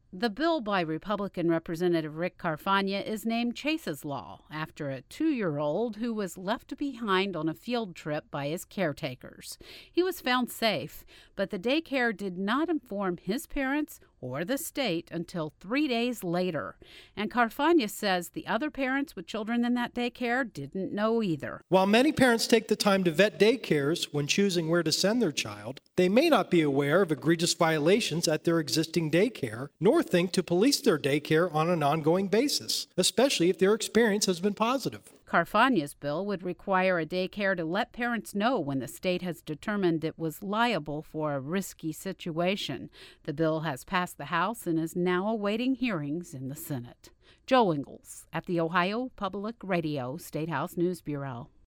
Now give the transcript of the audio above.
The bill by Republican Representative Rick Carfagna is named Chase's Law after a 2-year-old who was left behind on a field trip by his caretakers. He was found safe, but the daycare did not inform his parents or the state until 3 days later. And Carfagna says the other parents with children in that daycare didn't know either. While many parents take the time to vet daycares when choosing where to send their child, they may not be aware of egregious violations at their existing daycare, nor think to police their daycare on an ongoing basis, especially if their experience has been positive. Carfagna's bill would require a daycare to let parents know when the state has determined it was liable for a risky situation. The bill has passed the House and is now awaiting hearings in the Senate. Joe Ingles at the Ohio Public Radio State House News Bureau.